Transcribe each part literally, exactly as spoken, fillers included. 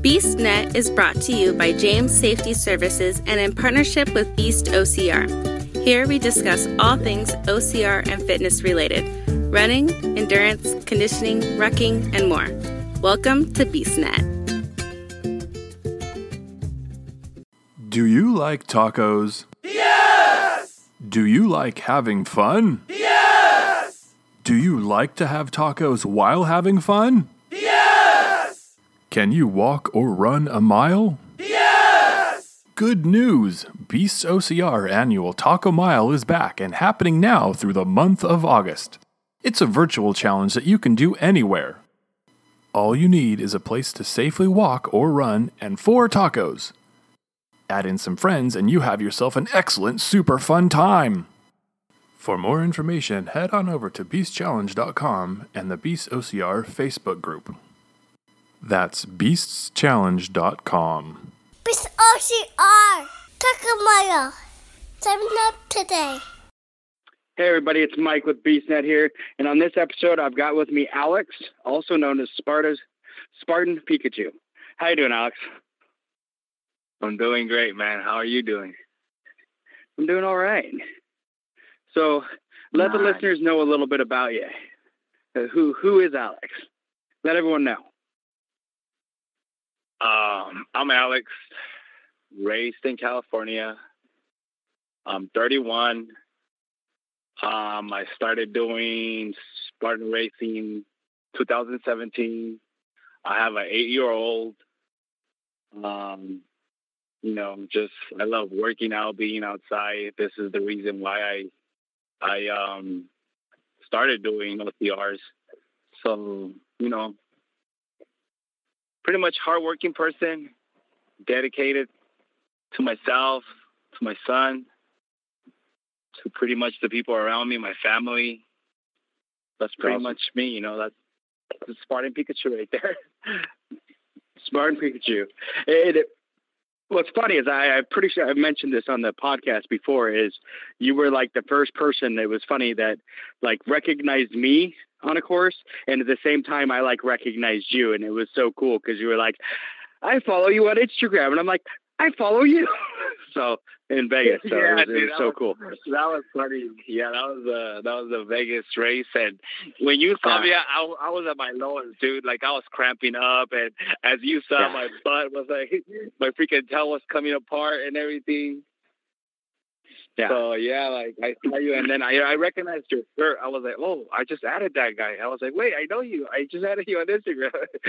BeastNet is brought to you by James Safety Services and in partnership with Beast O C R. Here we discuss all things O C R and fitness related, running, endurance, conditioning, rucking, and more. Welcome to BeastNet. Do you like tacos? Yes! Do you like having fun? Yes! Do you like to have tacos while having fun? Yes! Can you walk or run a mile? Yes! Good news! Beast's O C R annual Taco Mile is back and happening now through the month of August. It's a virtual challenge that you can do anywhere. All you need is a place to safely walk or run and four tacos. Add in some friends and you have yourself an excellent, super fun time. For more information, head on over to beast challenge dot com and the Beast O C R Facebook group. That's beasts challenge dot com. Beast O C R, Taco Mile, sign up today. Hey everybody, it's Mike with BeastNet here, and on this episode I've got with me Alex, also known as Sparta's Spartan Pikachu. How you doing, Alex? I'm doing great, man. How are you doing? I'm doing all right. So let nice. the listeners know a little bit about you. Uh, who who is Alex? Let everyone know. Um, I'm Alex, raised in California. I'm thirty-one. Um, I started doing Spartan racing two thousand seventeen. I have an eight-year-old. Um, you know, just I love working out, being outside. This is the reason why I I um started doing O C Rs. So, you know, pretty much hardworking person, dedicated to myself, to my son, to pretty much the people around me, my family. That's pretty awesome. much me, you know, that's the Spartan Pikachu right there. Spartan Pikachu. It, it, what's funny is I, I'm pretty sure I've mentioned this on the podcast before is you were like the first person that was funny that like recognized me on a course. And at the same time, I like recognized you. And it was so cool because you were like, I follow you on Instagram. And I'm like, I follow you. So in Vegas. So yeah, it was, dude, it was so was, cool. That was funny. Yeah, that was uh, that was a Vegas race. And when you saw yeah. me, I, I was at my lowest, dude. Like I was cramping up. And as you saw, yeah. my butt was like, my freaking tail was coming apart and everything. Yeah. So yeah, like I saw you, and then I I recognized your shirt. I was like, oh, I just added that guy. I was like, wait, I know you. I just added you on Instagram.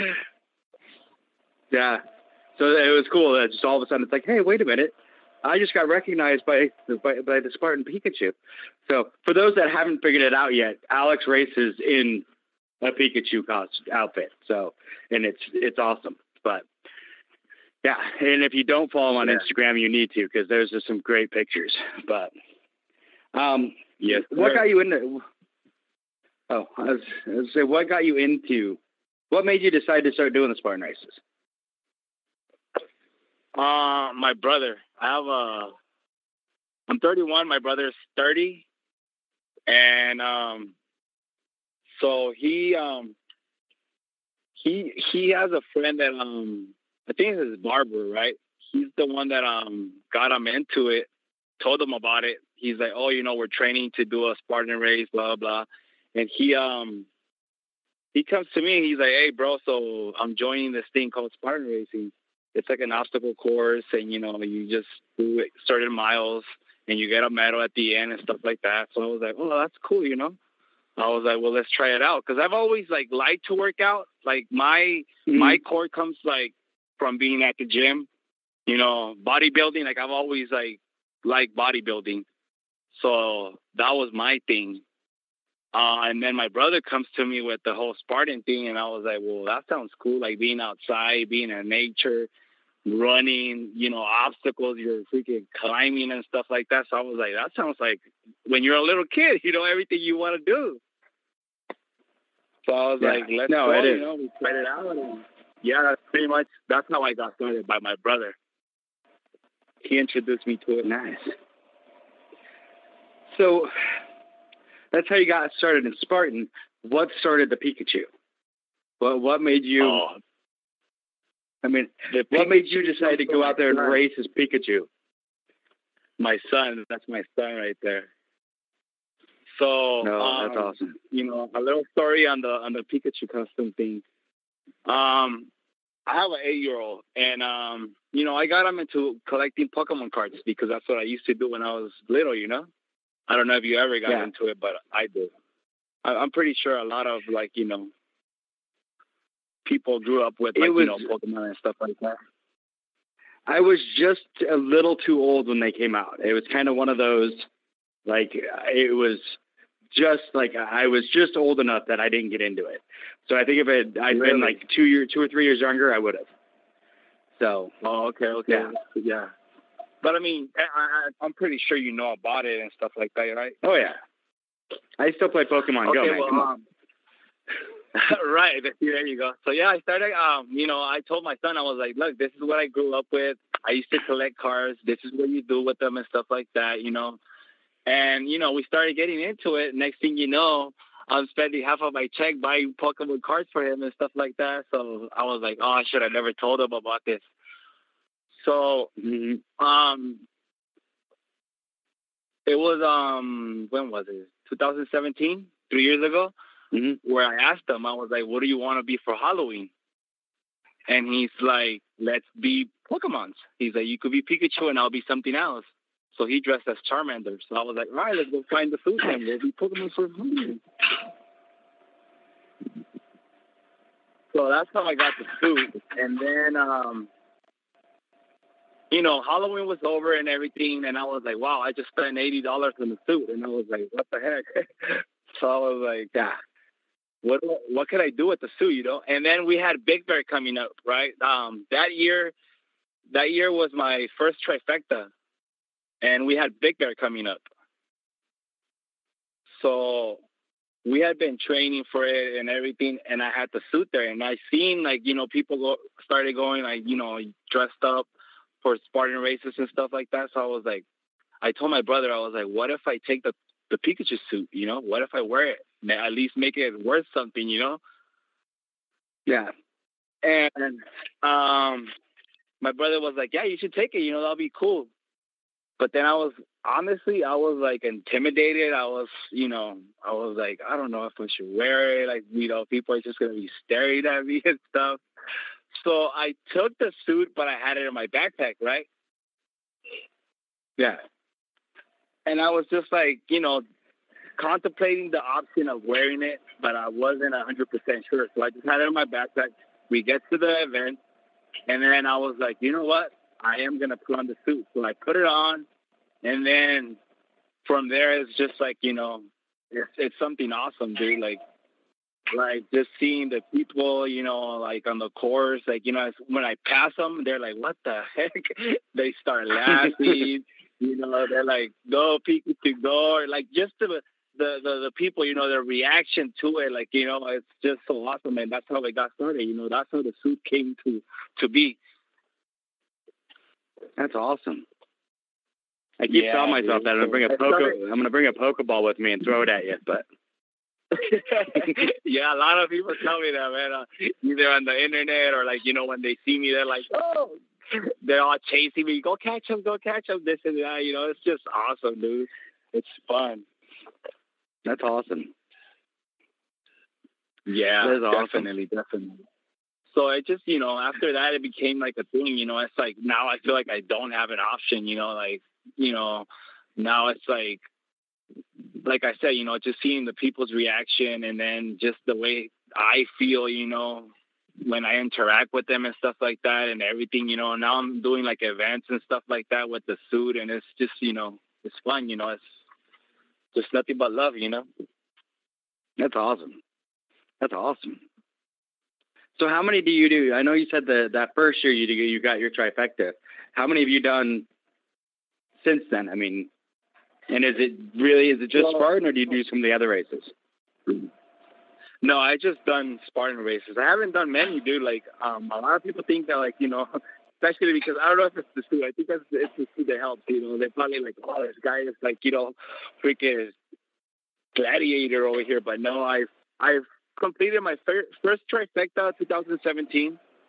yeah. So it was cool. That just all of a sudden it's like, hey, wait a minute. I just got recognized by, by by the Spartan Pikachu. So for those that haven't figured it out yet, Alex races in a Pikachu costume outfit. So and it's it's awesome. But yeah, and if you don't follow him on yeah. Instagram, you need to because there's just some great pictures. But um, yes, what sir. got you into? Oh, I was, I was say, what got you into? What made you decide to start doing the Spartan races? Uh, my brother. I have a. I'm thirty-one. My brother's thirty, and um, so he um, he he has a friend that um, I think it's his barber, right? He's the one that um got him into it. Told him about it. He's like, oh, you know, we're training to do a Spartan race, blah blah, and he um. He comes to me and he's like, hey, bro, so I'm joining this thing called Spartan Racing. It's like an obstacle course, and, you know, you just do it certain miles, and you get a medal at the end and stuff like that. So I was like, oh, that's cool, you know. I was like, well, let's try it out. Because I've always, like, liked to work out. Like, my mm-hmm. my core comes, like, from being at the gym. You know, bodybuilding, like, I've always, like, liked bodybuilding. So that was my thing. Uh, and then my brother comes to me with the whole Spartan thing, and I was like, well, that sounds cool, like being outside, being in nature, running, you know, obstacles, you're freaking climbing and stuff like that. So I was like, that sounds like when you're a little kid, you know, everything you want to do. So I was yeah. like, let's no, go, it you is. know, we tried it out. And yeah, that's pretty much, that's how I got started, by my brother. He introduced me to it. Nice. So that's how you got started in Spartan. What started the Pikachu? What what made you? Oh. I mean, The what made Pikachu you decide to comes go from out there and my son. race as Pikachu? My son, that's my son right there. So, No, um, that's awesome. you know, a little story on the on the Pikachu custom thing. Um, I have an eight-year-old, and um, you know, I got him into collecting Pokemon cards because that's what I used to do when I was little. You know, I don't know if you ever got Yeah. into it, but I did. I, I'm pretty sure a lot of like you know people grew up with like It was- you know Pokemon and stuff like that. I was just a little too old when they came out. It was kind of one of those, like, it was just like I was just old enough that I didn't get into it. So I think if it, I'd been Really? like two year, two or three years younger, I would have. So Oh, okay, okay, Yeah. yeah. But I mean, I, I, I'm pretty sure you know about it and stuff like that, right? oh yeah, I still play Pokemon Go, Okay, man. well, Come on. um, right. There you go. So yeah, I started. Um, you know, I told my son, I was like, look, this is what I grew up with. I used to collect cars. This is what you do with them and stuff like that. You know, and you know, we started getting into it. Next thing you know, I'm spending half of my check buying Pokemon cards for him and stuff like that. So I was like, oh, I should have never told him about this. So Mhm. um, it was um, when was it? twenty seventeen, three years ago. Mhm. Where I asked him, I was like, what do you want to be for Halloween? And he's like, let's be Pokemons. He's like, you could be Pikachu and I'll be something else. So he dressed as Charmander. So I was like, all right, let's go find the food and we'll be Pokemon for Halloween. So that's how I got the suit. And then, um, you know, Halloween was over and everything. And I was like, wow, I just spent eighty dollars on the suit. And I was like, what the heck? So I was like, yeah. What what could I do with the suit, you know? And then we had Big Bear coming up, right? Um, that year, that year was my first trifecta, and we had Big Bear coming up. So we had been training for it and everything, and I had the suit there, and I seen like you know people go started going like you know dressed up for Spartan races and stuff like that. So I was like, I told my brother, I was like, what if I take the the Pikachu suit, you know? What if I wear it? At least make it worth something, you know? Yeah. And um, my brother was like, yeah, you should take it. You know, that'll be cool. But then I was, honestly, I was like intimidated. I was, you know, I was like, I don't know if I should wear it. Like, you know, people are just going to be staring at me and stuff. So I took the suit, but I had it in my backpack, right? Yeah. And I was just like, you know, contemplating the option of wearing it, but I wasn't one hundred percent sure. So I just had it in my backpack. We get to the event, and then I was like, you know what? I am going to put on the suit. So I put it on, and then from there, it's just like, you know, it's, it's something awesome, dude. Like, like just seeing the people, you know, like on the course, like, you know, when I pass them, they're like, what the heck? They start laughing. You know, they're like, go, Pikachu, go. Or like, just the, the, the, the people, you know, their reaction to it, like, you know, it's just so awesome. And that's how it got started. You know, that's how the suit came to, to be. That's awesome. I keep Yeah, telling myself dude. that I'm gonna bring a It poke. started- I'm gonna bring a Pokeball with me and throw it at you. But Yeah, a lot of people tell me that, man. Uh, either on the internet or, like, you know, when they see me, they're like, oh, they're all chasing me. Go catch him, go catch him, this and that. You know, it's just awesome, dude. It's fun. that's awesome. Yeah, That is awesome. definitely, definitely. So it just, you know, after that, it became like a thing, you know, it's like now I feel like I don't have an option, you know, like, you know, now it's like, like I said, you know, just seeing the people's reaction and then just the way I feel, you know, when I interact with them and stuff like that and everything, you know, now I'm doing like events and stuff like that with the suit and it's just, you know, it's fun, you know, it's just nothing but love, you know. That's awesome. That's awesome. So how many do you do? I know you said that that first year you you got your trifecta. How many have you done since then? I mean, and is it really, is it just Well, Spartan or do you do some of the other races? No, I just done Spartan races. I haven't done many, dude. Like, um, a lot of people think that, like, you know, especially because I don't know if it's the suit. I think that's it's the suit that helps. You know, they're probably like, oh, this guy is like, you know, freaking gladiator over here. But no, I've I've completed my fir- first trifecta, twenty seventeen,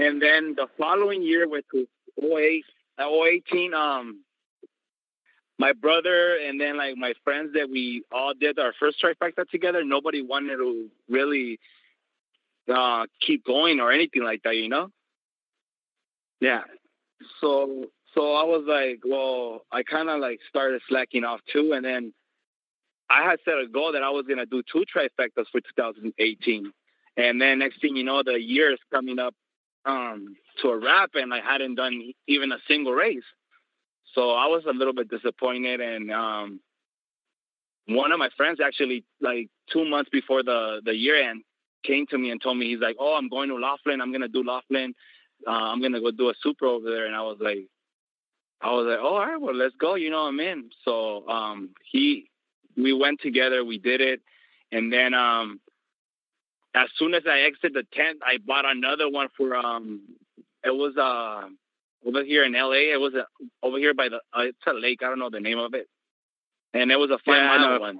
And then the following year, which was oh eight, oh eighteen, um, my brother and then like my friends that we all did our first trifecta together, nobody wanted to really uh, keep going or anything like that, you know? Yeah. So, so I was like, well, I kind of like started slacking off too. And then I had set a goal that I was going to do two trifectas for two thousand eighteen. And then next thing you know, the year is coming up um, to a wrap and I hadn't done even a single race. So I was a little bit disappointed. And um, one of my friends actually, like two months before the, the year end, came to me and told me, he's like, oh, I'm going to Laughlin. I'm going to do Laughlin. Uh, I'm going to go do a super over there. And I was like, I was like, oh, all right, well, let's go. You know, I'm in. So um, he, we went together. We did it. And then um, as soon as I exited the tent, I bought another one for, um, it was, uh, over here in L A, it was a, over here by the, uh, it's a lake. I don't know the name of it. And it was a five yeah, mile one.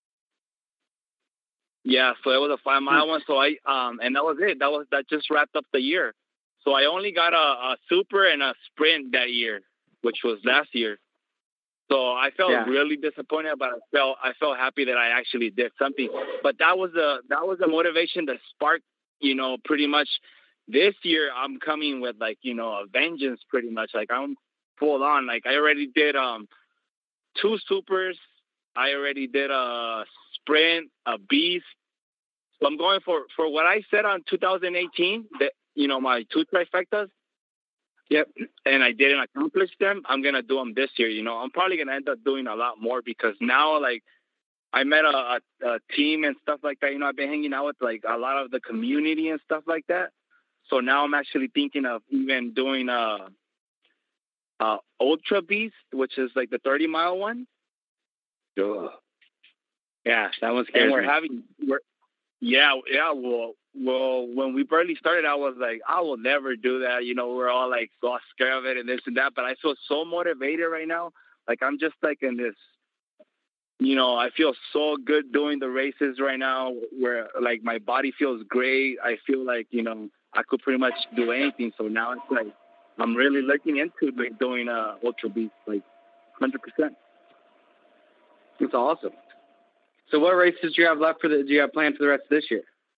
Yeah. So it was a five mile one. So I, um, and that was it. That was, that just wrapped up the year. So I only got a, a super and a sprint that year, which was last year. So I felt yeah. really disappointed, but I felt, I felt happy that I actually did something. But that was a, that was a motivation that sparked, you know, pretty much. This year, I'm coming with, like, you know, a vengeance pretty much. Like, I'm full on. Like, I already did um two supers. I already did a sprint, a beast. So I'm going for, for what I said on two thousand eighteen, that, you know, my two trifectas. Yep. And I didn't accomplish them. I'm going to do them this year. You know, I'm probably going to end up doing a lot more because now, like, I met a, a, a team and stuff like that. You know, I've been hanging out with, like, a lot of the community and stuff like that. So now I'm actually thinking of even doing a, a Ultra Beast, which is like the thirty mile one. Ugh. Yeah, that one's scary. And we're me. having, we're, yeah, yeah. Well, well, when we barely started, I was like, I will never do that. You know, we're all like so scared of it and this and that. But I feel so motivated right now. Like I'm just like in this, you know, I feel so good doing the races right now where like my body feels great. I feel like, you know, I could pretty much do anything. So now it's like, I'm really looking into like doing a Ultra Beast, like one hundred percent. It's awesome. So what races do you have left for the, do you have planned for the rest of this year?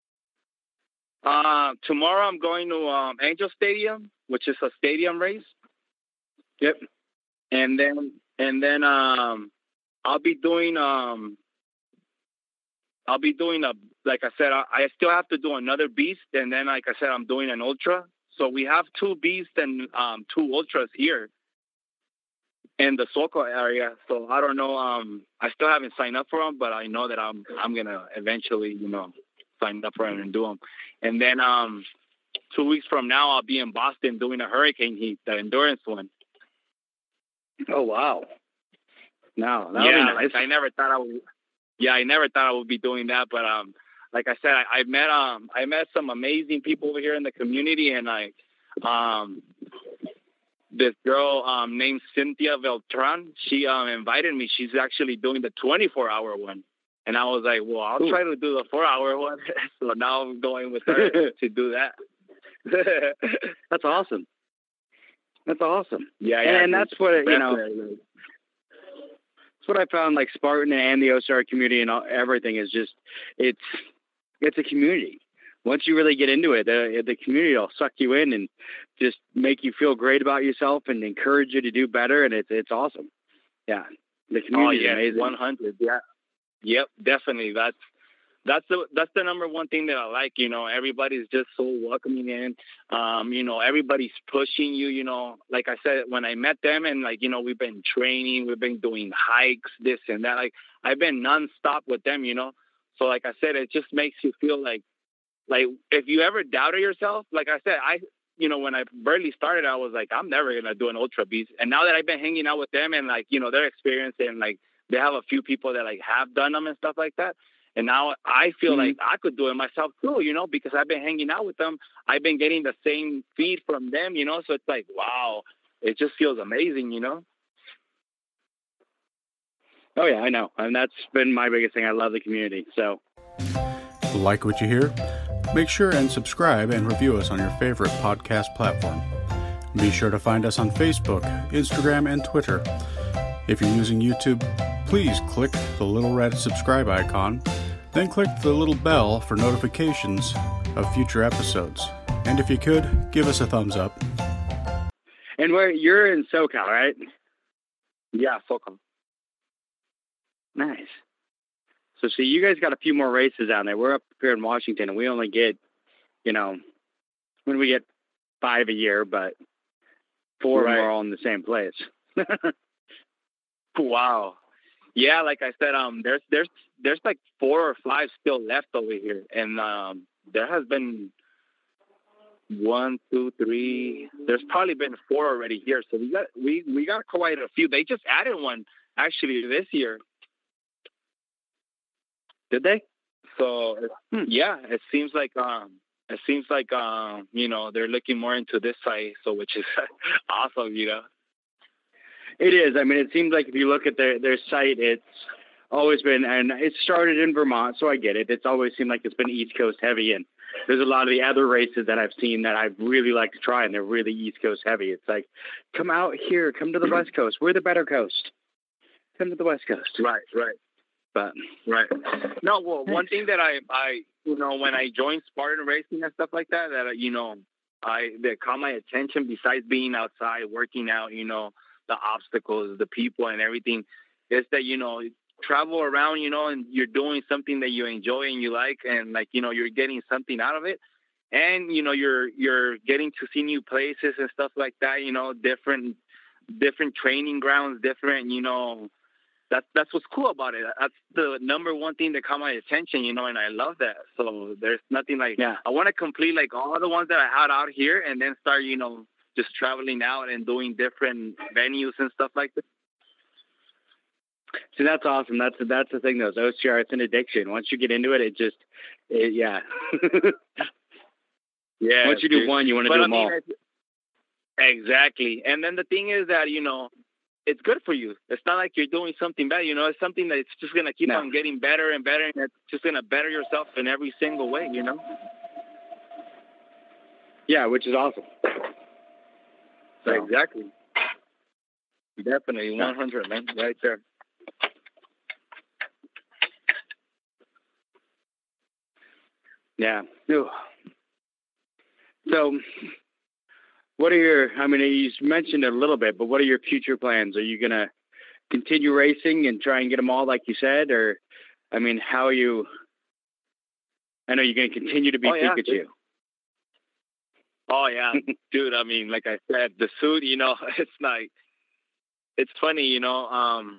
Uh, tomorrow I'm going to um, Angel Stadium, which is a stadium race. Yep. And then, and then um, I'll be doing, um, I'll be doing a, like I said, I, I still have to do another beast. And then, like I said, I'm doing an ultra. So we have two beasts and um, two ultras here in the Soco area. So I don't know. Um, I still haven't signed up for them, but I know that I'm, I'm going to eventually, you know, sign up for them and do them. And then um, two weeks from now, I'll be in Boston doing a hurricane heat, the endurance one. Oh, wow. No, that yeah, nice. Like I never thought I would. Yeah, I never thought I would be doing that, but um, like I said, I, I met um, I met some amazing people over here in the community, and I, um, this girl um named Cynthia Beltran, she um invited me. She's actually doing the twenty-four hour one, and I was like, well, I'll Ooh. try to do the four hour one. So now I'm going with her to do that. That's awesome. That's awesome. Yeah, yeah, and that's what you know. What I found, like Spartan and the O C R community and all, everything is just, it's, it's a community. Once you really get into it, the, the community will suck you in and just make you feel great about yourself and encourage you to do better. And it's, it's awesome. Yeah. The community oh, yeah, is amazing. one hundred. Yeah. Yep. Definitely. That's, that's the, that's the number one thing that I like, you know, everybody's just so welcoming in, um, you know, everybody's pushing you, you know, like I said, when I met them and like, you know, we've been training, we've been doing hikes, this and that, like I've been nonstop with them, you know? So like I said, it just makes you feel like, like if you ever doubted yourself, like I said, I, you know, when I barely started, I was like, I'm never going to do an Ultra Beast. And now that I've been hanging out with them and like, you know, their experience and like, they have a few people that like have done them and stuff like that. And now I feel mm-hmm. like I could do it myself too, you know, because I've been hanging out with them. I've been getting the same feed from them, you know, so it's like, wow, it just feels amazing, you know? Oh, yeah, I know. And that's been my biggest thing. I love the community. So, like what you hear? Make sure and subscribe and review us on your favorite podcast platform. Be sure to find us on Facebook, Instagram, and Twitter. If you're using YouTube, please click the little red subscribe icon, then click the little bell for notifications of future episodes. And if you could, give us a thumbs up. And where you're in SoCal, right? Yeah, SoCal. Nice. So, see, you guys got a few more races down there. We're up here in Washington, and we only get, you know, when we get five a year, but four Right. of them are all in the same place. Wow. Yeah, like I said, um, there's there's there's like four or five still left over here, and um, there has been one, two, three. There's probably been four already here, so we got we we got quite a few. They just added one actually this year. Did they? So Hmm. yeah, it seems like um, it seems like um, you know, they're looking more into this side, so which is awesome, you know. It is. I mean, it seems like if you look at their, their site, it's always been, and it started in Vermont, so I get it. It's always seemed like it's been East Coast heavy, and there's a lot of the other races that I've seen that I'd really like to try, and they're really East Coast heavy. It's like, come out here, come to the West Coast. We're the better coast. Come to the West Coast. Right, right. But Right. No, well, one thing that I, I, you know, when I joined Spartan Racing and stuff like that, that, you know, I, that caught my attention besides being outside, working out, you know, the obstacles, the people and everything, is that, you know, travel around, you know, and you're doing something that you enjoy and you like, and like, you know, you're getting something out of it. And, you know, you're, you're getting to see new places and stuff like that, you know, different, different training grounds, different, you know, That's that's what's cool about it. That's the number one thing that caught my attention, you know, and I love that. So there's nothing like, yeah. I want to complete like all the ones that I had out here and then start, you know, just traveling out and doing different venues and stuff like that. See, that's awesome. That's that's the thing, though. O C R, it's an addiction. Once you get into it, it just, it, yeah. Yeah. Once you do dude. one, you want to But do I them mean, all. it's- Exactly. And then the thing is that, you know, it's good for you. It's not like you're doing something bad. You know, it's something that's just going to keep No. on getting better and better. And it's just going to better yourself in every single way, you know? Yeah, which is awesome. So, Exactly. Definitely. one hundred, man. Right there. yeah. Ew. So, what are your, I mean, you mentioned it a little bit, but what are your future plans? Are you going to continue racing and try and get them all, like you said? Or, I mean, how are you, I know you're going to continue to be Oh, yeah, Pikachu. dude. Oh, yeah. Dude, I mean, like I said, the suit, you know, it's like, it's funny, you know, um,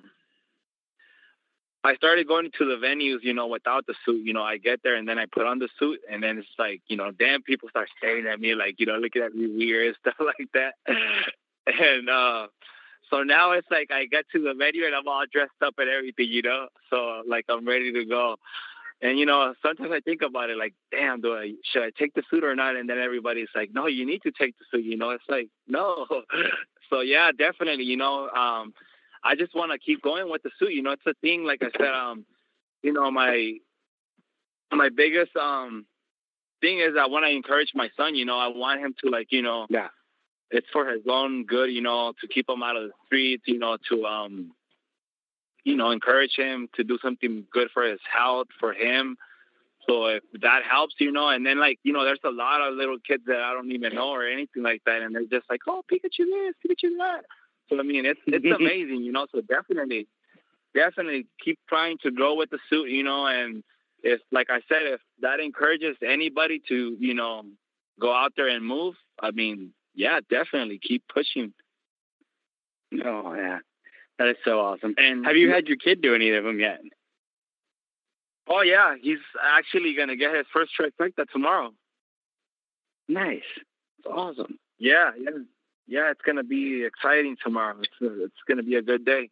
I started going to the venues, you know, without the suit. You know, I get there and then I put on the suit, and then it's like, you know, damn, people start staring at me like, you know, looking at me weird and stuff like that. And uh, so now it's like I get to the venue and I'm all dressed up and everything, you know. So like I'm ready to go. And you know, sometimes I think about it like, damn, do I should I take the suit or not? And then everybody's like, no, you need to take the suit. You know, it's like no. So yeah, definitely. You know. Um, I just want to keep going with the suit. You know, it's a thing. Like I said, um, you know, my my biggest um thing is I want to encourage my son. You know, I want him to like, you know, Yeah. it's for his own good. You know, to keep him out of the streets. You know, to um, you know, encourage him to do something good for his health, for him. So if that helps, you know, and then like, you know, there's a lot of little kids that I don't even know or anything like that, and they're just like, oh, Pikachu this, Pikachu that. So I mean, it's it's amazing, you know. So definitely, definitely keep trying to grow with the suit, you know. And if, like I said, if that encourages anybody to, you know, go out there and move, I mean, yeah, definitely keep pushing. Oh yeah, that is so awesome. And have you had your kid do any of them yet? Oh yeah, he's actually gonna get his first trifecta tomorrow. Nice. That's awesome. Yeah, yeah. Yeah, it's gonna be exciting tomorrow. It's uh, it's gonna be a good day.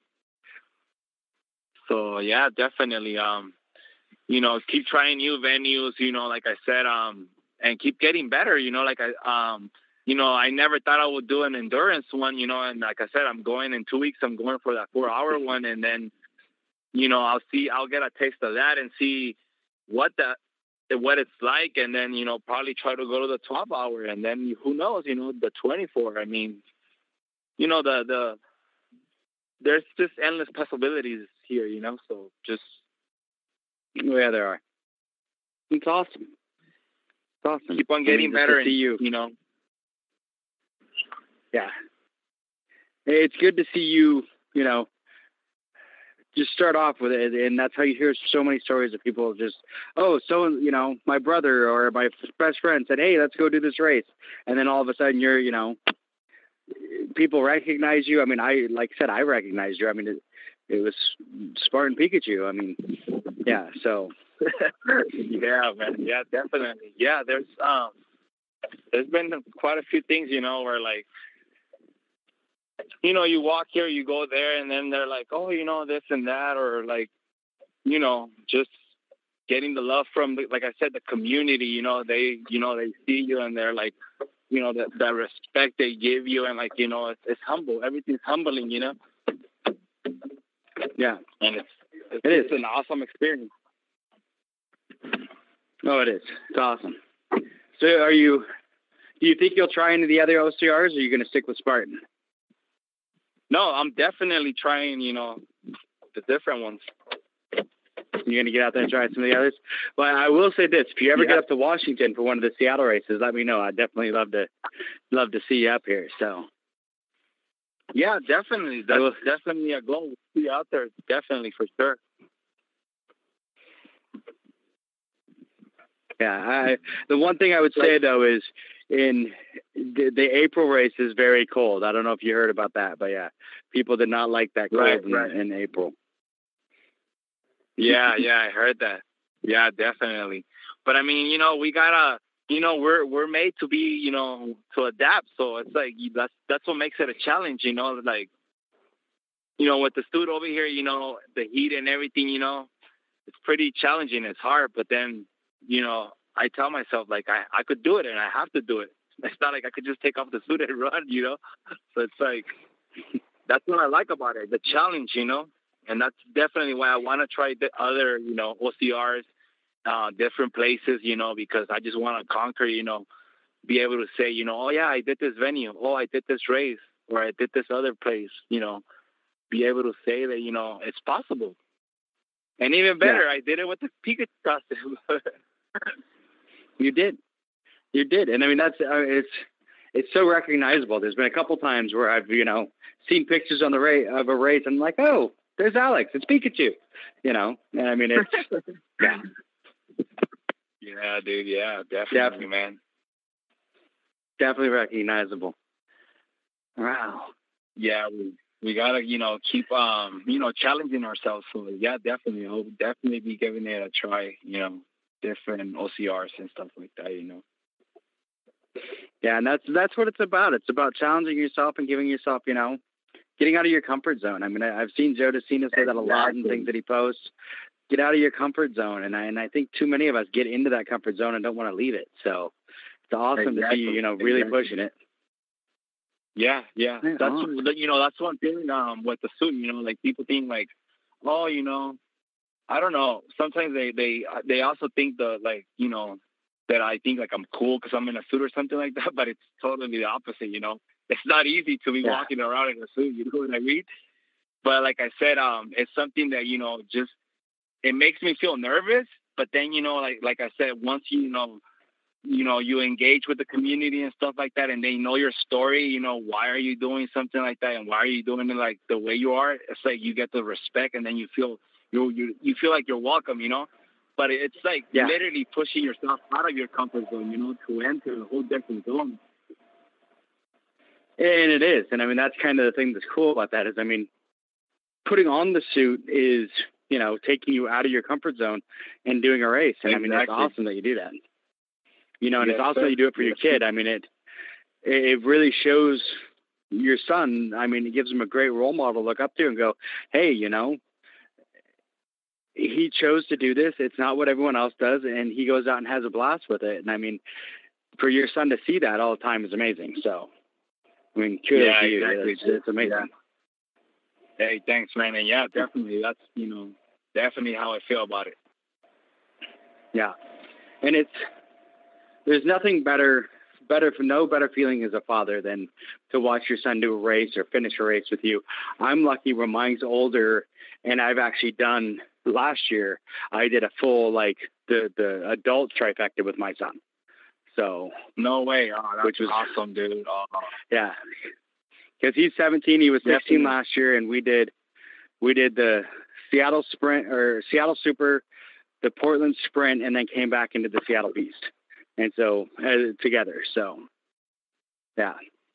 So yeah, definitely. Um, you know, keep trying new venues. You know, like I said, um, and keep getting better. You know, like I, um, you know, I never thought I would do an endurance one. You know, and like I said, I'm going in two weeks. I'm going for that four-hour one, and then, you know, I'll see. I'll get a taste of that and see what the what it's like, and then, you know, probably try to go to the twelve hour, and then who knows, you know, the twenty-four. I mean, you know, the, the, there's just endless possibilities here, you know, so just. Oh, yeah, there are. It's awesome. It's awesome. Keep on getting I mean, better, to see you. you know. Yeah. It's good to see you, you know, just start off with it. And that's how you hear so many stories of people just, oh, so, you know, my brother or my best friend said, hey, let's go do this race. And then all of a sudden you're, you know, people recognize you. I mean, I, like I said, I recognized you. I mean, it, it was Spartan Pikachu. I mean, yeah, so. Yeah, man. Yeah, definitely. Yeah, there's, um, there's been quite a few things, you know, where like, you know, you walk here, you go there, and then they're like, oh, you know, this and that, or like, you know, just getting the love from, the, like I said, the community, you know, they, you know, they see you and they're like, you know, that that respect they give you, and like, you know, it's, it's humble. Everything's humbling, you know? Yeah. And it's, it's, it it's is an awesome experience. Oh, it is. It's awesome. So are you, do you think you'll try into the other O C Rs, or are you going to stick with Spartan? No, I'm definitely trying, you know, the different ones. You're going to get out there and try some of the others? But I will say this, if you ever yeah. get up to Washington for one of the Seattle races, let me know. I'd definitely love to love to see you up here. So, yeah, definitely. That's will, definitely a goal. See you out there, definitely, for sure. Yeah, I, the one thing I would say, though, is in the, the April race is very cold. I don't know if you heard about that, but yeah, people did not like that cold right, in, right. in April. Yeah, yeah, I heard that. Yeah, definitely. But I mean, you know, we gotta, you know, we're we're made to be, you know, to adapt. So it's like that's that's what makes it a challenge, you know. Like, you know, with the student over here, you know, the heat and everything, you know, it's pretty challenging. It's hard, but then, you know, I tell myself like I I could do it, and I have to do it. It's not like I could just take off the suit and run, you know. So it's like that's what I like about it, the challenge, you know. And that's definitely why I want to try the other, you know, O C Rs, uh, different places, you know, because I just want to conquer, you know, be able to say, you know, oh, yeah, I did this venue. Oh, I did this race, or I did this other place, you know, be able to say that, you know, it's possible. And even better, yeah. I did it with the Pikachu costume. You did. You did. And I mean, that's, uh, it's, it's so recognizable. There's been a couple times where I've, you know, seen pictures on the race of a race and I'm like, oh, there's Alex. It's Pikachu, you know. And I mean, it's yeah, yeah, dude. Yeah, definitely, Def- man. Definitely recognizable. Wow. Yeah, we we gotta, you know, keep um, you know, challenging ourselves. So yeah, definitely, I'll definitely be giving it a try. You know, different O C Rs and stuff like that. You know. Yeah, and that's that's what it's about. It's about challenging yourself and giving yourself, you know, getting out of your comfort zone. I mean, I, I've seen Joe DeCina say that a lot in things that he posts. Get out of your comfort zone. And I, and I think too many of us get into that comfort zone and don't want to leave it. So it's awesome exactly. to see you, you know, really exactly. pushing it. Yeah, yeah. yeah that's, oh. you know, that's one thing um, with the suit, you know, like people think like, oh, you know, I don't know. Sometimes they, they, they also think the, like, you know, that I think like I'm cool because I'm in a suit or something like that, but it's totally the opposite, you know. It's not easy to be yeah. walking around in a suit, you know what I mean? But like I said, um, it's something that, you know, just, it makes me feel nervous. But then, you know, like like I said, once you, you know, you know, you engage with the community and stuff like that, and they know your story, you know, why are you doing something like that, and why are you doing it like the way you are? It's like you get the respect, and then you feel you you you feel like you're welcome, you know. But it's like yeah. literally pushing yourself out of your comfort zone, you know, to enter a whole different zone. And it is. And I mean, that's kind of the thing that's cool about that is, I mean, putting on the suit is, you know, taking you out of your comfort zone and doing a race. And exactly. I mean, it's awesome that you do that. You know, and yes, it's awesome that you do it for your kid. I mean, it, it really shows your son. I mean, it gives him a great role model to look up to and go, hey, you know, he chose to do this. It's not what everyone else does. And he goes out and has a blast with it. And I mean, for your son to see that all the time is amazing. So, I mean, kudos yeah, to you. Exactly. It's, it's amazing. Yeah. Hey, thanks, man. And yeah, definitely. That's, you know, definitely how I feel about it. Yeah. and it's there's nothing better better for no better feeling as a father than to watch your son do a race or finish a race with you. I'm lucky when mine's older, and I've actually done last year. I did a full like the the adult trifecta with my son. So no way, oh, that's which was awesome, dude. Oh. Yeah, because he's seventeen. He was sixteen Definitely. last year, and we did we did the Seattle Sprint or Seattle Super, the Portland Sprint, and then came back into the Seattle Beast, and so uh, together. So, yeah,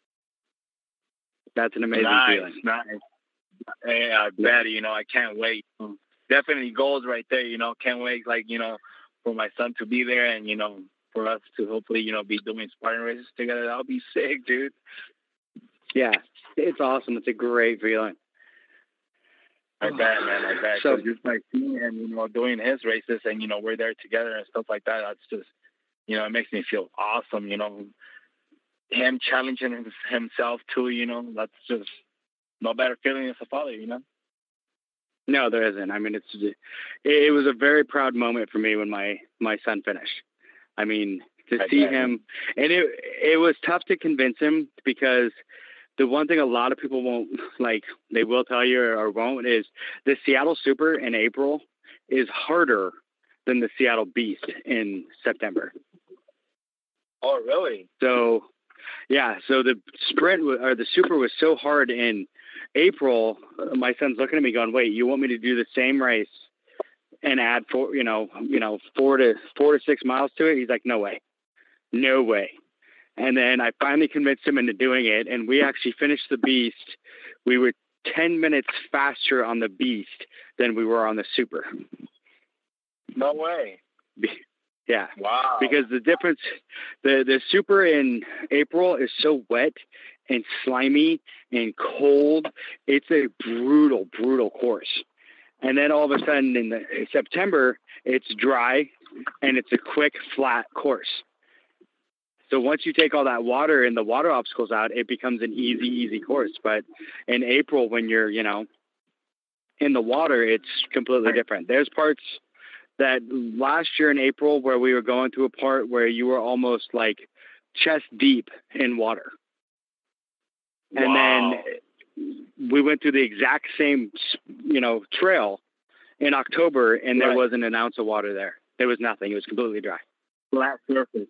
that's an amazing nice, feeling. Nice. Hey, I bet. You know, I can't wait. Definitely goals right there. You know, can't wait. Like you know, for my son to be there, and you know, for us to hopefully you know be doing Spartan races together. That'll be sick, dude. Yeah, it's awesome. It's a great feeling. I bet, man. I bet. So, so just like seeing him, you know, doing his races, and you know, we're there together and stuff like that. That's just, you know, it makes me feel awesome. You know, him challenging his, himself too. You know, that's just no better feeling as a father. You know. No, there isn't. I mean, it's it, it was a very proud moment for me when my my son finished. I mean, to I see bet. him, and it it was tough to convince him because the one thing a lot of people won't like, they will tell you or won't, is the Seattle Super in April is harder than the Seattle Beast in September. Oh, really? So, yeah. So the sprint or the Super was so hard in April. My son's looking at me going, "Wait, you want me to do the same race and add four, you know, you know, four to four to six miles to it?" He's like, "No way, no way." And then I finally convinced him into doing it, and we actually finished the Beast. We were ten minutes faster on the Beast than we were on the Super. No way. Yeah. Wow. Because the difference, the, the Super in April is so wet and slimy and cold. It's a brutal, brutal course. And then all of a sudden in, the, in September, it's dry and it's a quick, flat course. So once you take all that water and the water obstacles out, it becomes an easy, easy course. But in April, when you're, you know, in the water, it's completely different. There's parts that last year in April where we were going through a part where you were almost like chest deep in water. Wow. And then we went through the exact same, you know, trail in October, and there Right. wasn't an ounce of water there. There was nothing. It was completely dry. Flat surface.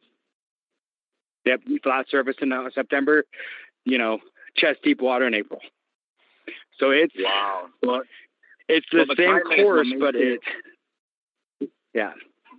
Yep, flat surface in uh, September, you know, chest deep water in April. So it's Wow. Well, it's the, well, the same climate is course, what but makes it, yeah.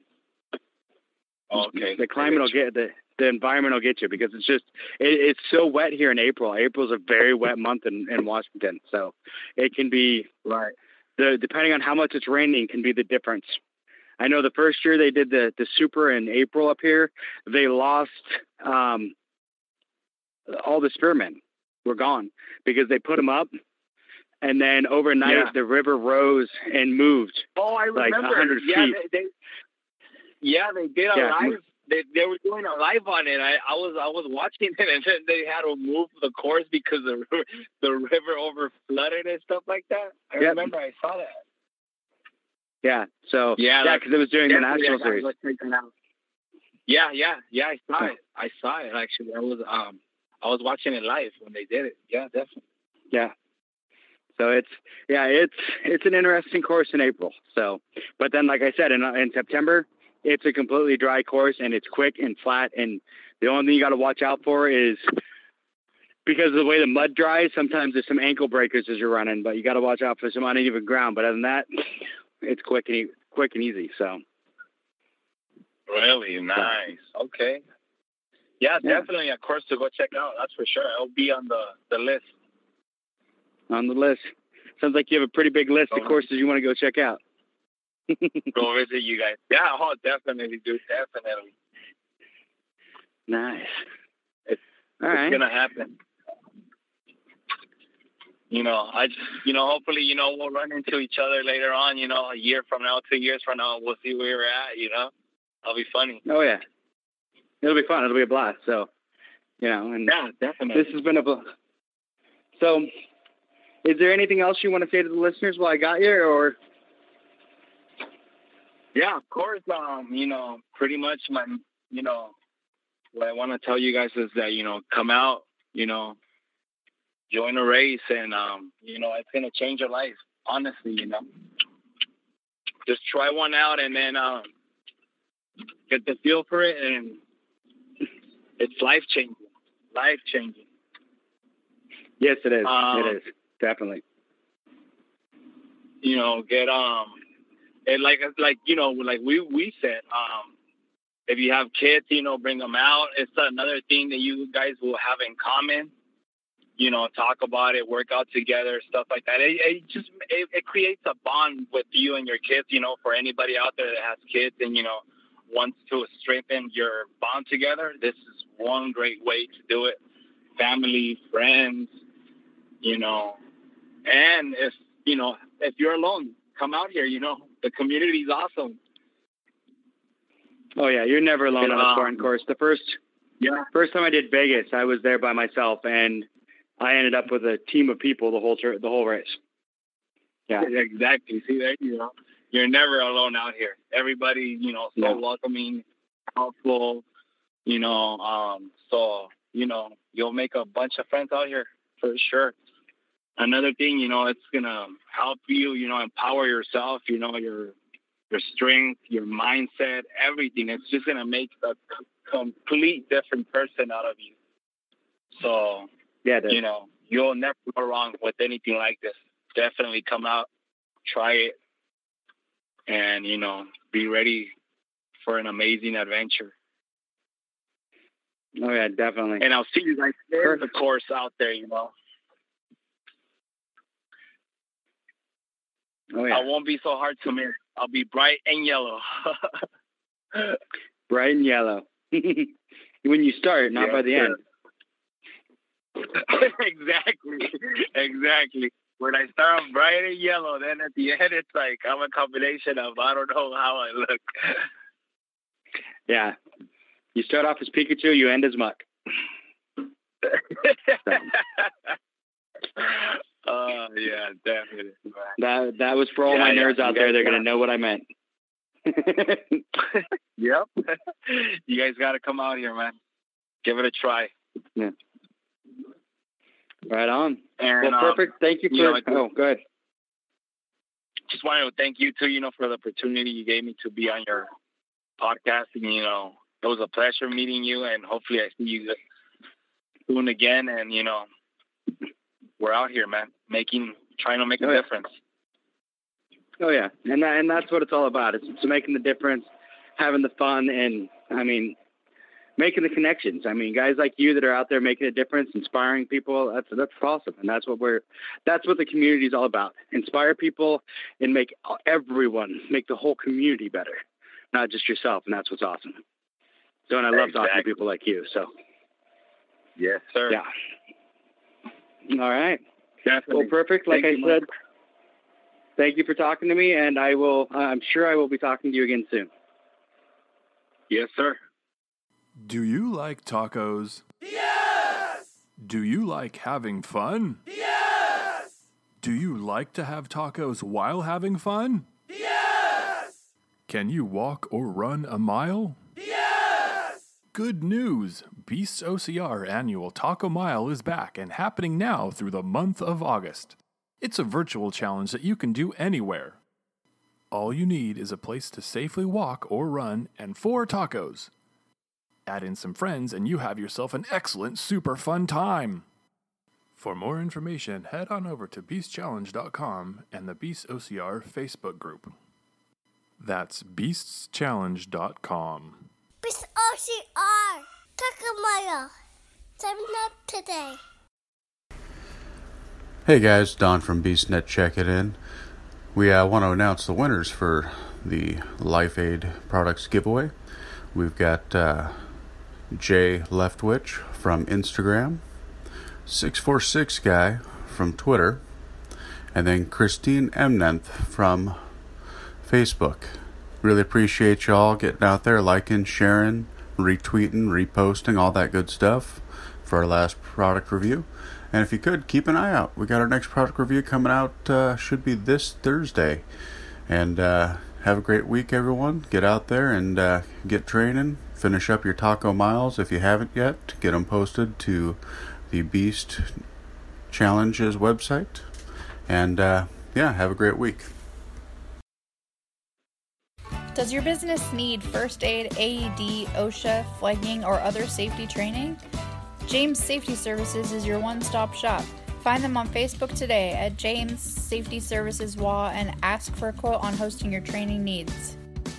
Okay. The climate will get the the environment will get you because it's just it, it's so wet here in April. April's a very wet month in, in Washington, so it can be right. The depending on how much it's raining can be the difference. I know the first year they did the, the Super in April up here, they lost um, all the spearmen were gone because they put them up, and then overnight Yeah. the river rose and moved. Oh, I like remember. one hundred yeah, feet. They, they, yeah, they did a Yeah. live. They they were doing a live on it. I, I was I was watching it, and then they had to move the course because the the river over flooded and stuff like that. I Yep. remember I saw that. Yeah, so Yeah, yeah, like, because it was during the Definitely, national I gotta series. go check that out. Yeah, yeah, yeah. I saw Yeah. it. I saw it actually. I was um I was watching it live when they did it. Yeah, definitely. Yeah. So it's yeah, it's it's an interesting course in April. So, but then like I said, in in September, it's a completely dry course and it's quick and flat. And the only thing you got to watch out for is because of the way the mud dries, sometimes there's some ankle breakers as you're running, but you got to watch out for some uneven ground. But other than that, it's quick and e- quick and easy. So Really nice. Okay. Yeah, Yeah. definitely a course to go check out. That's for sure. It'll be on the, the list. on the list, sounds like you have a pretty big list of Oh. courses you want to go check out. Go visit you guys. Yeah, oh, definitely, dude. Definitely. Nice. It's, All right. It's gonna happen. You know, I just, you know, hopefully, you know, we'll run into each other later on. You know, a year from now, two years from now, we'll see where we're at. You know, that'll be funny. Oh yeah, it'll be fun. It'll be a blast. So, you know, and Yeah, definitely. this has been a. bl- So, is there anything else you want to say to the listeners while I got you, or? Yeah, of course. Um, you know, pretty much my, you know, what I want to tell you guys is that, you know, come out, you know, join a race, and, um, you know, it's going to change your life, honestly, you know. Just try one out and then um, get the feel for it, and it's life-changing, life-changing. Yes, it is. Um, it is, definitely. You know, get, um, and like, like you know, like we, we said, um, if you have kids, you know, bring them out. It's another thing that you guys will have in common. You know, talk about it, work out together, stuff like that. It, it just it, it creates a bond with you and your kids. You know, for anybody out there that has kids and you know wants to strengthen your bond together, this is one great way to do it. Family, friends, you know, and if you know if you're alone, come out here. You know, the community is awesome. Oh yeah, you're never alone And, on a um, Spartan course. The first Yeah. first time I did Vegas, I was there by myself, and I ended up with a team of people the whole tur- the whole race. Yeah, Exactly. See there, you know, you're never alone out here. Everybody, you know, so Yeah. welcoming, helpful, you know, um, so, you know, you'll make a bunch of friends out here for sure. Another thing, you know, it's going to help you, you know, empower yourself, you know, your, your strength, your mindset, everything. It's just going to make a c- complete different person out of you. So, yeah, it is. you know, you'll never go wrong with anything like this. Definitely come out, try it, and, you know, be ready for an amazing adventure. Oh yeah, definitely. And I'll see you guys in the Perfect. course out there, you know. Oh yeah, I won't be so hard to miss. I'll be bright and yellow. bright and yellow. When you start, not Yeah, by the sure. end. Exactly. Exactly. When I start off bright and yellow, then at the end, it's like I'm a combination of I don't know how I look. Yeah, you start off as Pikachu, you end as Muck. Oh, yeah, definitely. That that was for all Yeah, my yeah, nerds you out there. guys They're got- gonna know what I meant. Yep. You guys got to come out here, man. Give it a try. Right on. And, Well, um, perfect. Thank you for. you know, I do- oh, good. just wanted to thank you too, you know, for the opportunity you gave me to be on your podcast. And, you know, it was a pleasure meeting you, and hopefully I see you soon again. And, you know, we're out here, man, making, trying to make a Oh, yeah. difference. Oh yeah, and that, and that's what it's all about. It's, it's making the difference, having the fun, and I mean, making the connections. I mean, guys like you that are out there making a difference, inspiring people. That's that's awesome, and that's what we're. That's what the community is all about. Inspire people and make everyone, make the whole community better, not just yourself. And that's what's awesome. So, and I love talking to Exactly. people like you. So, Yes, sir. yeah. All right. Definitely. Well, perfect. Like Thank I you, said, Mike. thank you for talking to me, and I will. I'm sure I will be talking to you again soon. Yes, sir. Do you like tacos? Yes! Do you like having fun? Yes! Do you like to have tacos while having fun? Yes! Can you walk or run a mile? Yes! Good news! Beast's O C R annual Taco Mile is back and happening now through the month of August. It's a virtual challenge that you can do anywhere. All you need is a place to safely walk or run and four tacos. Add in some friends and you have yourself an excellent, super fun time. For more information, head on over to beast challenge dot com and the Beast O C R Facebook group. That's beasts challenge dot com. Beast O C R. Takamaya. Sign up today. Hey guys, Don from BeastNet checking in. We uh, want to announce the winners for the Life Aid products giveaway. We've got uh, Jay Leftwich from Instagram, six four six Guy from Twitter, and then Christine Emnenth from Facebook. Really appreciate y'all getting out there, liking, sharing, retweeting, reposting, all that good stuff for our last product review. And if you could, keep an eye out. We got our next product review coming out, uh, should be this Thursday. And uh, have a great week, everyone. Get out there and uh, get training. Finish up your taco miles if you haven't yet. Get them posted to the Beast Challenges website. And uh, yeah, have a great week. Does your business need first aid, A E D, OSHA, flagging, or other safety training? James Safety Services is your one-stop shop. Find them on Facebook today at James Safety Services W A and ask for a quote on hosting your training needs.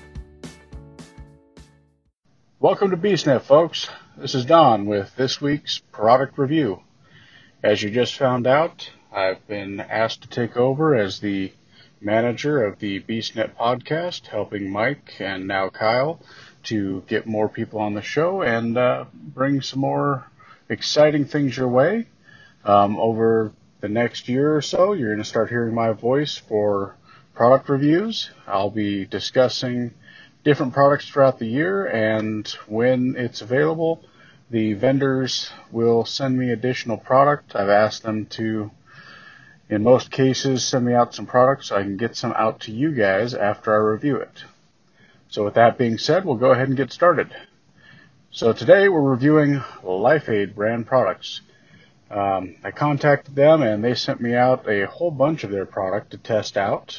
Welcome to BeastNet, folks. This is Don with this week's product review. As you just found out, I've been asked to take over as the manager of the BeastNet podcast, helping Mike and now Kyle to get more people on the show and uh, bring some more exciting things your way. Um, over the next year or so, you're going to start hearing my voice for product reviews. I'll be discussing different products throughout the year, and when it's available, the vendors will send me additional product. I've asked them to, in most cases, send me out some products so I can get some out to you guys after I review it. So with that being said, we'll go ahead and get started. So today we're reviewing LifeAid brand products. Um, I contacted them and they sent me out a whole bunch of their product to test out.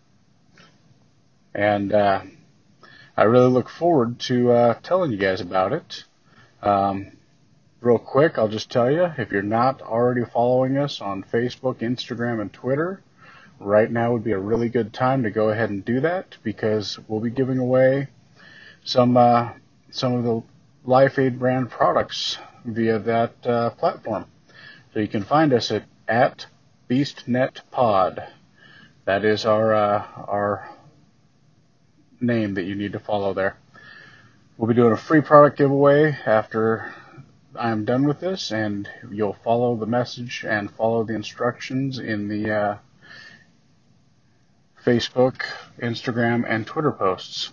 And uh, I really look forward to uh, telling you guys about it. Um, real quick, I'll just tell you, if you're not already following us on Facebook, Instagram, and Twitter, right now would be a really good time to go ahead and do that, because we'll be giving away some uh, some of the LifeAid brand products via that uh, platform. So you can find us at, at BeastNetPod. That is our uh, our name that you need to follow there. We'll be doing a free product giveaway after I'm done with this, and you'll follow the message and follow the instructions in the uh, Facebook, Instagram, and Twitter posts.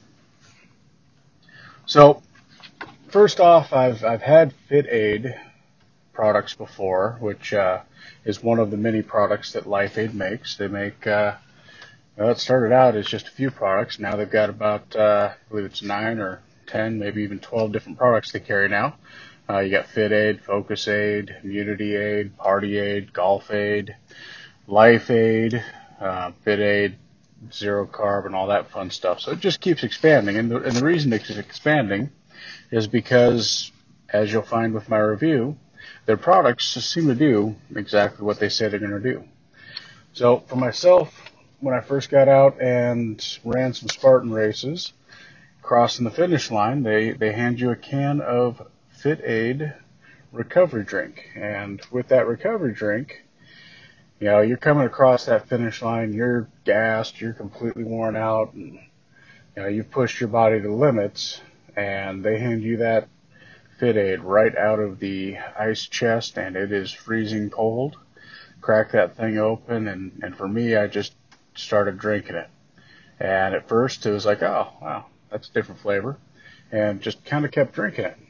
So, first off, I've I've had FitAid products before, which uh, is one of the many products that LifeAid makes. They make, uh, well, it started out as just a few products. Now they've got about, uh, I believe it's nine or ten, maybe even twelve different products they carry now. Uh, you got FitAid, FocusAid, Immunity Aid, Party Aid, Golf Aid, LifeAid, uh, FitAid, Zero Carb, and all that fun stuff. So it just keeps expanding. And the, and the reason it's expanding is because, as you'll find with my review, their products seem to do exactly what they say they're going to do. So for myself, when I first got out and ran some Spartan races, crossing the finish line, they, they hand you a can of FitAid recovery drink. And with that recovery drink, you know, you're coming across that finish line, you're gassed, you're completely worn out, and you know, you've pushed your body to limits, and they hand you that FitAid right out of the ice chest, and it is freezing cold. Crack that thing open, and, and for me, I just started drinking it. And at first, it was like, oh, wow, that's a different flavor, and just kind of kept drinking it.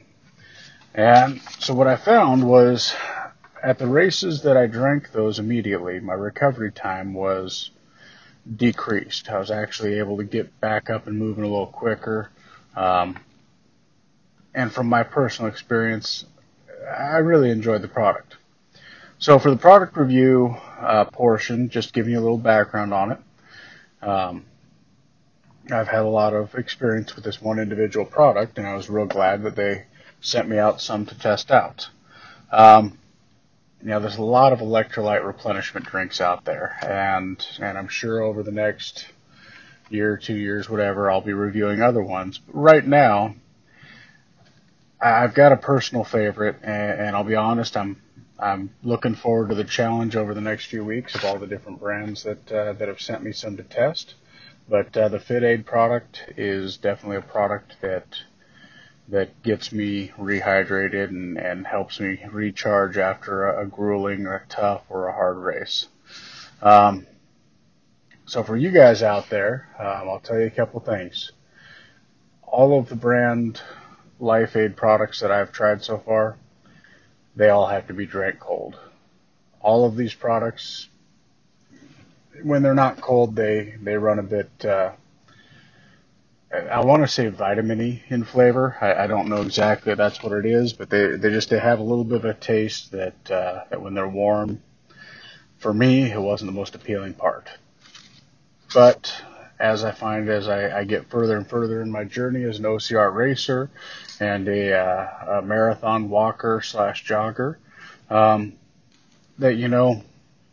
And so what I found was, at the races that I drank those immediately, my recovery time was decreased. I was actually able to get back up and moving a little quicker. Um, and from my personal experience, I really enjoyed the product. So for the product review uh, portion, just giving you a little background on it. Um, I've had a lot of experience with this one individual product, and I was real glad that they sent me out some to test out. Um, you know, there's a lot of electrolyte replenishment drinks out there, and and I'm sure over the next year, two years, whatever, I'll be reviewing other ones. But right now, I've got a personal favorite, and, and I'll be honest, I'm I'm looking forward to the challenge over the next few weeks of all the different brands that uh, that have sent me some to test. But uh, the FitAid product is definitely a product that that gets me rehydrated and, and helps me recharge after a, a grueling, or a tough, or a hard race. Um, so for you guys out there, um, I'll tell you a couple things. All of the brand LifeAid products that I've tried so far, they all have to be drank cold. All of these products, when they're not cold, they, they run a bit uh, I want to say vitamin-y in flavor. I, I don't know exactly that's what it is, but they, they just they have a little bit of a taste that uh, that when they're warm, for me, it wasn't the most appealing part. But as I find as I, I get further and further in my journey as an O C R racer and a, uh, a marathon walker slash jogger, um, that, you know,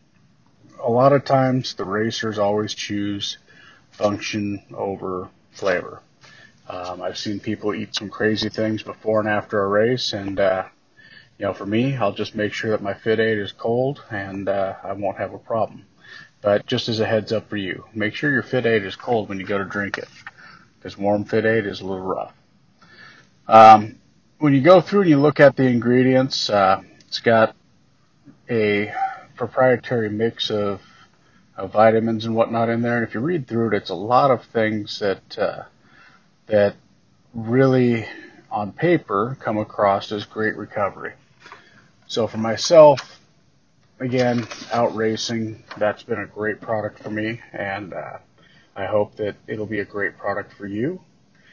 a lot of times the racers always choose function over flavor. Um, I've seen people eat some crazy things before and after a race, and uh, you know, for me, I'll just make sure that my Fit Aid is cold, and uh, I won't have a problem. But just as a heads up for you, make sure your Fit Aid is cold when you go to drink it, because warm Fit Aid is a little rough. Um, when you go through and you look at the ingredients, uh, it's got a proprietary mix of, of vitamins and whatnot in there. And if you read through it, it's a lot of things that uh, that really, on paper, come across as great recovery. So for myself, again, out racing, that's been a great product for me, and uh, I hope that it'll be a great product for you.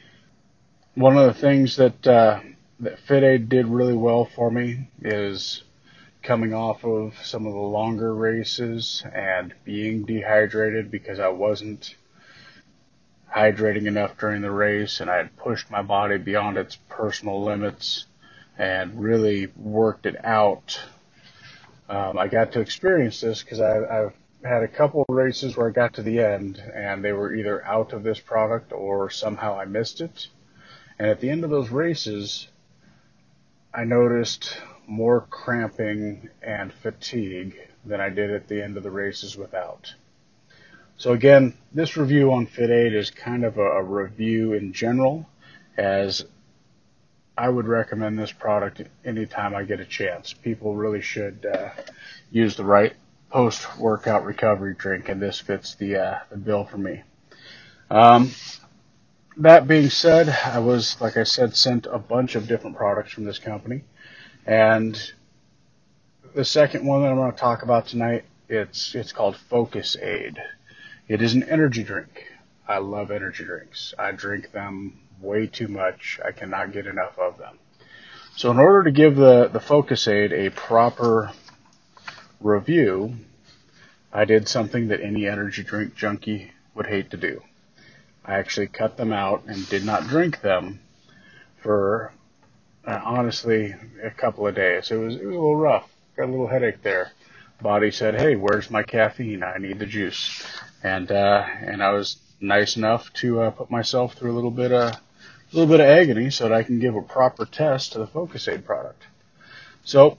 One of the things that uh, that Fit Aid did really well for me is coming off of some of the longer races and being dehydrated because I wasn't hydrating enough during the race, and I had pushed my body beyond its personal limits and really worked it out. Um, I got to experience this because I've had a couple of races where I got to the end and they were either out of this product or somehow I missed it. And at the end of those races, I noticed more cramping and fatigue than I did at the end of the races without. So again, this review on Fit Aid is kind of a, a review in general, as I would recommend this product anytime I get a chance. People really should uh, use the right post-workout recovery drink, and this fits the, uh, the bill for me. Um, that being said, I was, like I said, sent a bunch of different products from this company. And the second one that I'm going to talk about tonight, it's it's called Focus Aid. It is an energy drink. I love energy drinks. I drink them way too much. I cannot get enough of them. So in order to give the, the Focus Aid a proper review, I did something that any energy drink junkie would hate to do. I actually cut them out and did not drink them for Uh, honestly, a couple of days. It was it was a little rough. Got a little headache there. Body said, "Hey, where's my caffeine? I need the juice." And uh, and I was nice enough to uh, put myself through a little bit of a little bit of agony so that I can give a proper test to the Focus Aid product. So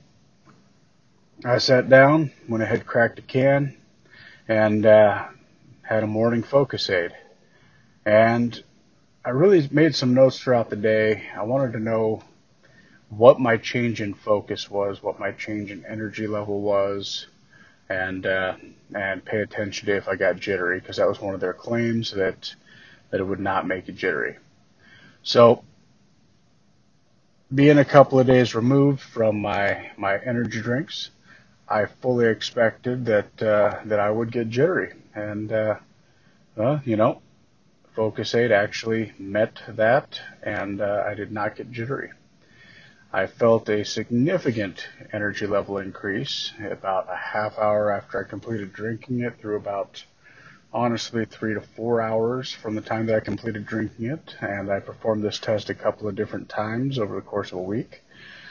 I sat down, went ahead, cracked a can, and uh, had a morning Focus Aid. And I really made some notes throughout the day. I wanted to know what my change in focus was, what my change in energy level was, and uh, and pay attention to if I got jittery, because that was one of their claims, that that it would not make you jittery. So, being a couple of days removed from my my energy drinks, I fully expected that uh, that I would get jittery, and uh, well, you know, Focus Aid actually met that, and uh, I did not get jittery. I felt a significant energy level increase about a half hour after I completed drinking it, through about, honestly, three to four hours from the time that I completed drinking it. And I performed this test a couple of different times over the course of a week.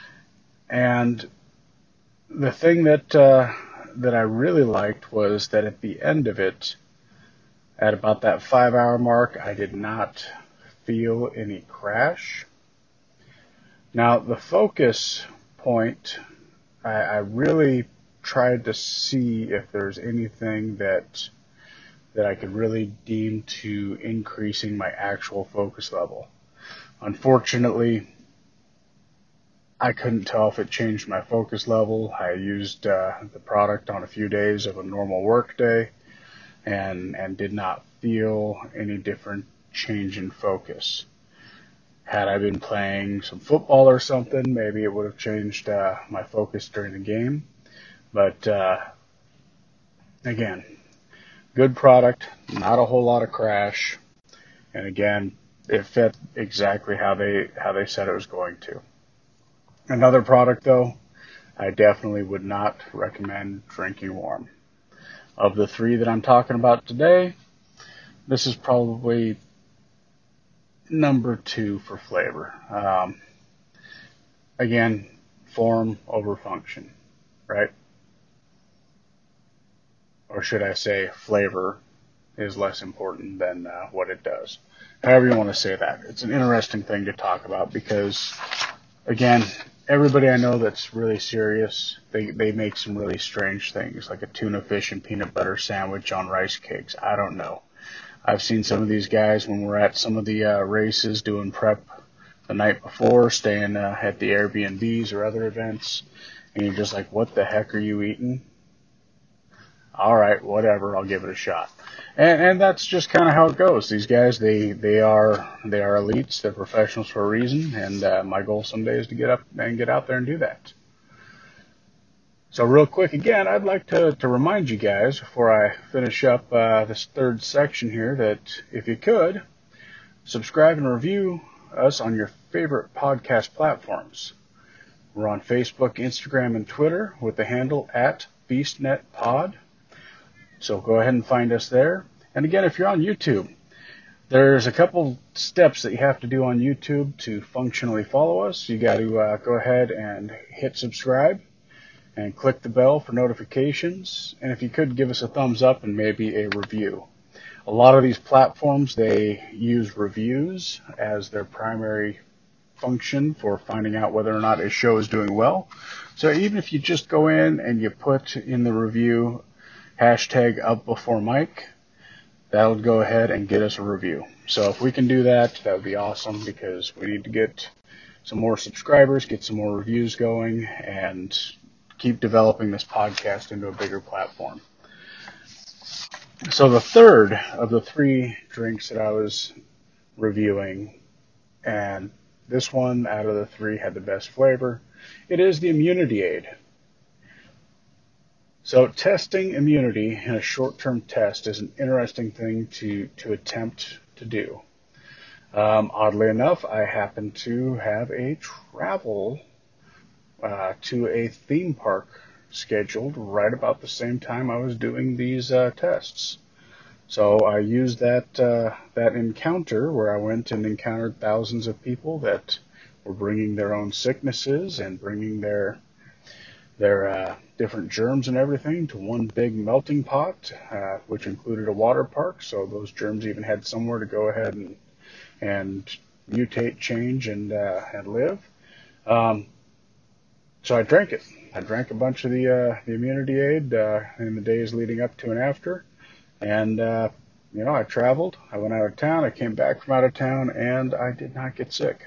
And the thing that uh, that I really liked was that at the end of it, at about that five hour mark, I did not feel any crash. Now, the focus point, I, I really tried to see if there's anything that that I could really deem to increasing my actual focus level. Unfortunately, I couldn't tell if it changed my focus level. I used uh, the product on a few days of a normal work day and, and did not feel any different change in focus. Had I been playing some football or something, maybe it would have changed uh, my focus during the game. But uh, again, good product, not a whole lot of crash. And again, it fit exactly how they how they said it was going to. Another product, though, I definitely would not recommend drinking warm. Of the three that I'm talking about today, this is probably number two for flavor. Um, again, form over function, right? Or should I say flavor is less important than uh, what it does. However you want to say that. It's an interesting thing to talk about because, again, everybody I know that's really serious, they, they make some really strange things, like a tuna fish and peanut butter sandwich on rice cakes. I don't know. I've seen some of these guys when we're at some of the uh, races doing prep the night before, staying uh, at the Airbnbs or other events, and you're just like, what the heck are you eating? All right, whatever, I'll give it a shot. And, and that's just kind of how it goes. These guys, they, they are they are elites. They're professionals for a reason. And uh, my goal someday is to get up and get out there and do that. So real quick, again, I'd like to, to remind you guys before I finish up uh, this third section here that if you could, subscribe and review us on your favorite podcast platforms. We're on Facebook, Instagram, and Twitter with the handle at BeastNetPod. So go ahead and find us there. And again, if you're on YouTube, there's a couple steps that you have to do on YouTube to functionally follow us. You got to uh, go ahead and hit subscribe and click the bell for notifications. And if you could, give us a thumbs up and maybe a review. A lot of these platforms, they use reviews as their primary function for finding out whether or not a show is doing well. So even if you just go in and you put in the review hashtag up before Mike, that'll go ahead and get us a review. So if we can do that, that would be awesome because we need to get some more subscribers, get some more reviews going, and keep developing this podcast into a bigger platform. So the third of the three drinks that I was reviewing, and this one out of the three had the best flavor, it is the Immunity Aid. So testing immunity in a short-term test is an interesting thing to, to attempt to do. Um, oddly enough, I happen to have a travel uh, to a theme park scheduled right about the same time I was doing these uh, tests. So I used that uh, that encounter where I went and encountered thousands of people that were bringing their own sicknesses and bringing their their uh, different germs and everything to one big melting pot, uh, which included a water park. So those germs even had somewhere to go ahead and and mutate, change, and uh, and live. Um, so I drank it. I drank a bunch of the uh, the Immunity Aid uh, in the days leading up to and after, and uh, you know I traveled. I went out of town. I came back from out of town, and I did not get sick.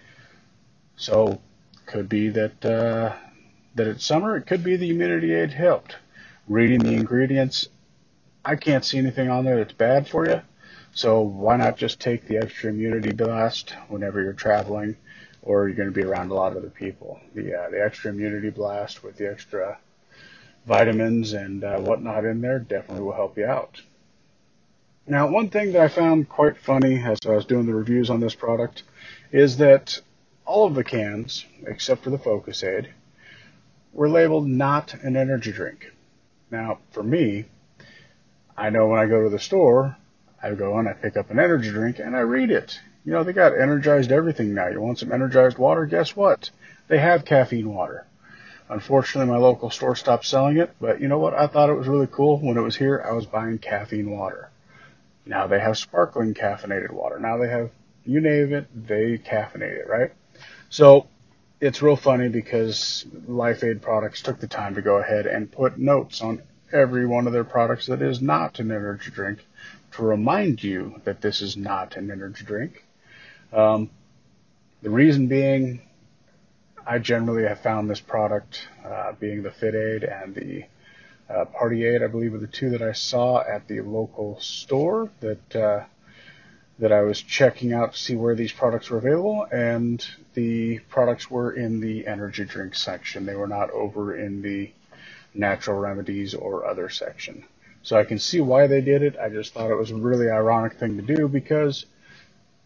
So could be that. Uh, that it's summer, it could be the Immunity Aid helped. Reading the ingredients, I can't see anything on there that's bad for you, so why not just take the extra Immunity Blast whenever you're traveling or you're going to be around a lot of other people. The, uh, the extra Immunity Blast with the extra vitamins and uh, whatnot in there definitely will help you out. Now, one thing that I found quite funny as I was doing the reviews on this product is that all of the cans, except for the Focus Aid, were labeled not an energy drink. Now, for me, I know when I go to the store, I go and I pick up an energy drink and I read it. You know, they got energized everything now. You want some energized water? Guess what? They have caffeine water. Unfortunately, my local store stopped selling it, but you know what? I thought it was really cool. When it was here, I was buying caffeine water. Now they have sparkling caffeinated water. Now they have, you name it, they caffeinate it, right? So, it's real funny because Life Aid products took the time to go ahead and put notes on every one of their products that is not an energy drink to remind you that this is not an energy drink. Um, the reason being, I generally have found this product, uh, being the Fit Aid and the uh, Party Aid, I believe are the two that I saw at the local store that uh, that I was checking out to see where these products were available, and the products were in the energy drink section. They were not over in the natural remedies or other section. So I can see why they did it. I just thought it was a really ironic thing to do because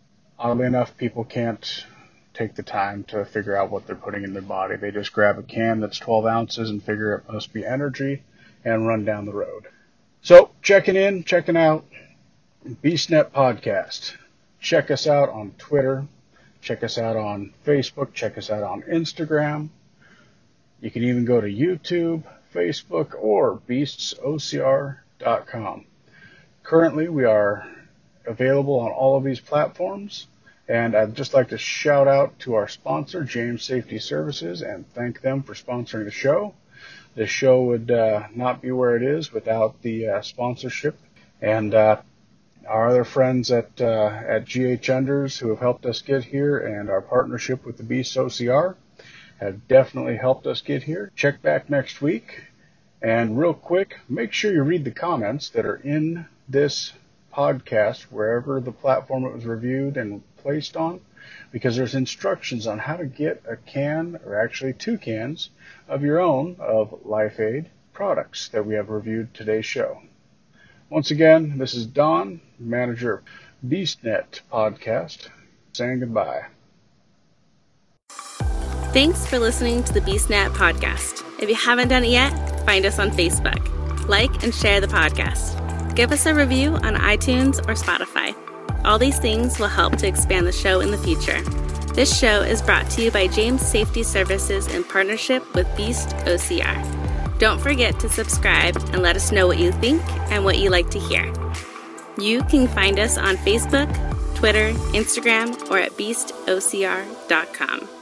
Oddly enough, people can't take the time to figure out what they're putting in their body. They just grab a can that's twelve ounces and figure it must be energy and run down the road. So, checking in, checking out, BeastNet Podcast. Check us out on Twitter. Check us out on Facebook. Check us out on Instagram. You can even go to YouTube, Facebook, or beasts O C R dot com. Currently, we are available on all of these platforms, and I'd just like to shout out to our sponsor, James Safety Services, and thank them for sponsoring the show. This show would uh, not be where it is without the uh, sponsorship, and uh, our other friends at uh, at G H Unders who have helped us get here, and our partnership with the Beast O C R have definitely helped us get here. Check back next week, and real quick, make sure you read the comments that are in this podcast, wherever the platform it was reviewed and placed on, because there's instructions on how to get a can, or actually two cans, of your own of Life Aid products that we have reviewed today's show. Once again, this is Don, manager of BeastNet Podcast, saying goodbye. Thanks for listening to the BeastNet Podcast. If you haven't done it yet, find us on Facebook. Like and share the podcast. Give us a review on iTunes or Spotify. All these things will help to expand the show in the future. This show is brought to you by James Safety Services in partnership with Beast O C R. Don't forget to subscribe and let us know what you think and what you like to hear. You can find us on Facebook, Twitter, Instagram, or at beast O C R dot com.